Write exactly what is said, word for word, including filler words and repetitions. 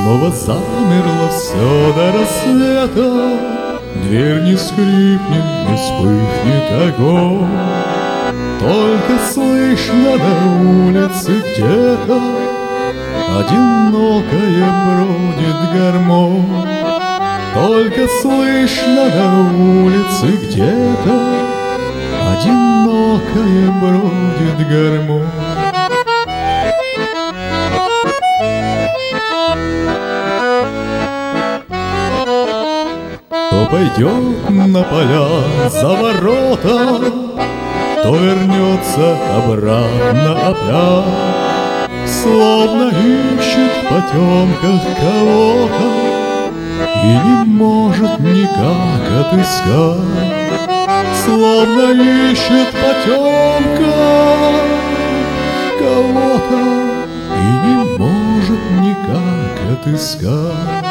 Снова замерло все до рассвета, дверь не скрипнет, не вспыхнет огонь. Только слышно на улице где-то одинокая бродит гармонь. Только слышно на улице где-то одинокая бродит гармонь. То пойдет на поля за ворота, то вернется обратно опять, словно ищет в потемках кого-то и не может никак отыскать. Словно ищет в потемках кого-то и не может никак отыскать.